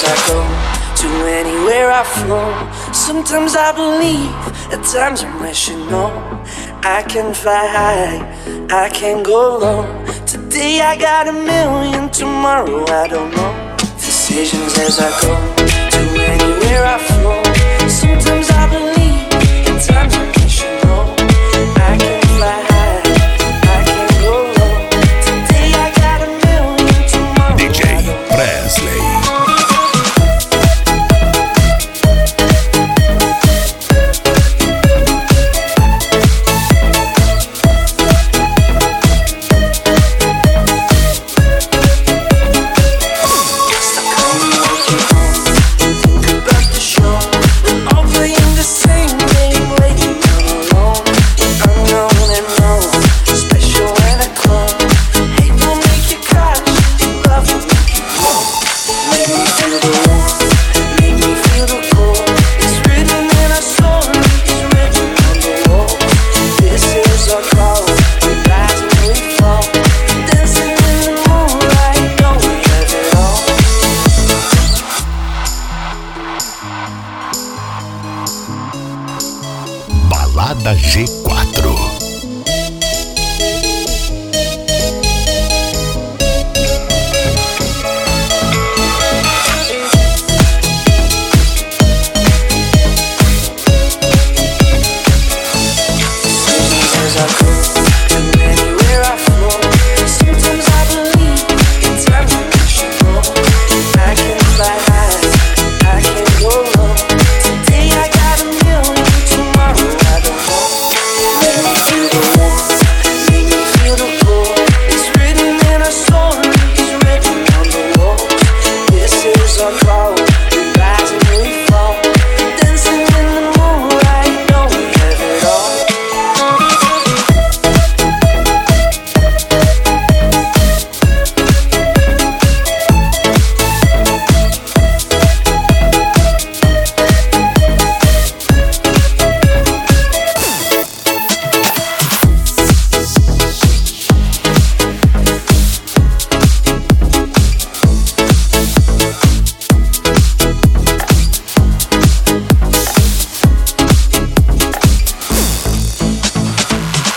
I go, to anywhere I flow. Sometimes I believe, at times I'm rational. I can fly high, I can go low. Today I got a million, tomorrow I don't know. Decisions as I go, to anywhere I flow. Sometimes I believe, at times I'm rational. I can fly high, I can go low. Today I got a million, tomorrow DJ Presley.